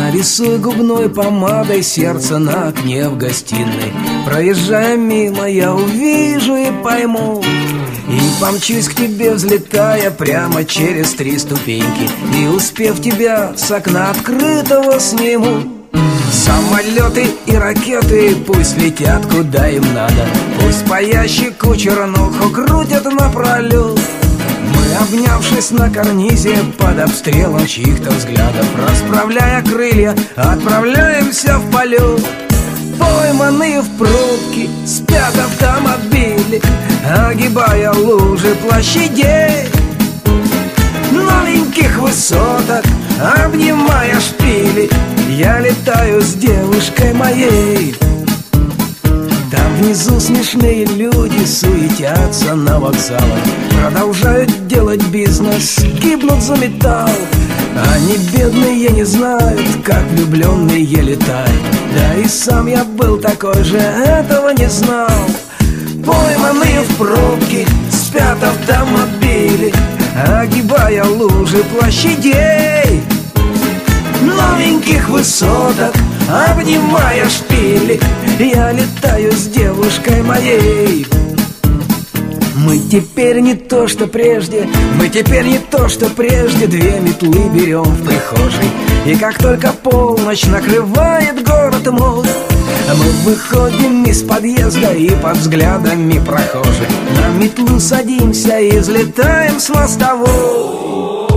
Нарисуй губной помадой сердце на окне в гостиной. Проезжая мимо, я увижу и пойму, и помчусь к тебе, взлетая прямо через 3 ступеньки. И успев тебя с окна открытого сниму. Самолеты и ракеты пусть летят куда им надо, пусть паящий чернуху крутят напролет. Мы, обнявшись на карнизе под обстрелом чьих-то взглядов, расправляя крылья, отправляемся в полет. Пойманные в пробке спят автомобили, огибая лужи площадей, новеньких высоток, обнимая шпили. Я летаю с девушкой моей. Там внизу смешные люди суетятся на вокзалах, продолжают делать бизнес, гибнут за металл. Они бедные не знают, как влюбленные летают. Да и сам я был такой же, этого не знал. Пойманные в пробке спят автомобили, огибая лужи площадей, новеньких высоток, обнимая шпили. Я летаю с девушкой моей. Мы теперь не то, что прежде, мы теперь не то, что прежде. 2 метлы берем в прихожей, и как только полночь накрывает город мой, мы выходим из подъезда и под взглядами прохожих на метлу садимся и взлетаем с мостовой.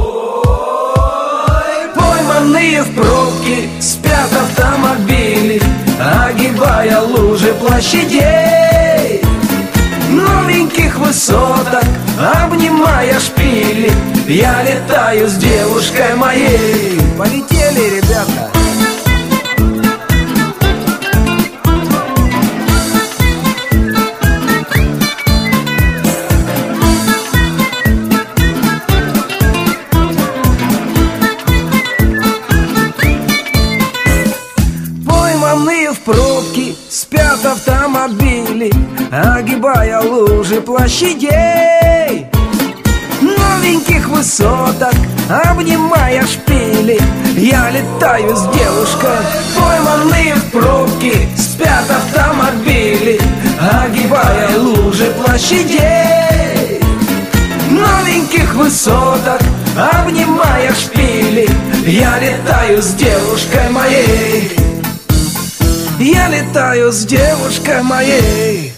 Пойманные в пробке спят автомобили, огибая лужи площадей, новеньких высоток, обнимая шпили. Я летаю с девушкой моей. Полетели, ребята! Пойманные в пробке спят автомобили, огибая лужи площадей, новеньких высоток, обнимая шпили. Я летаю с девушкой. Пойманные в пробке спят автомобили, огибая лужи площадей, новеньких высоток, обнимая шпили. Я летаю с девушкой моей. Я летаю с девушкой моей.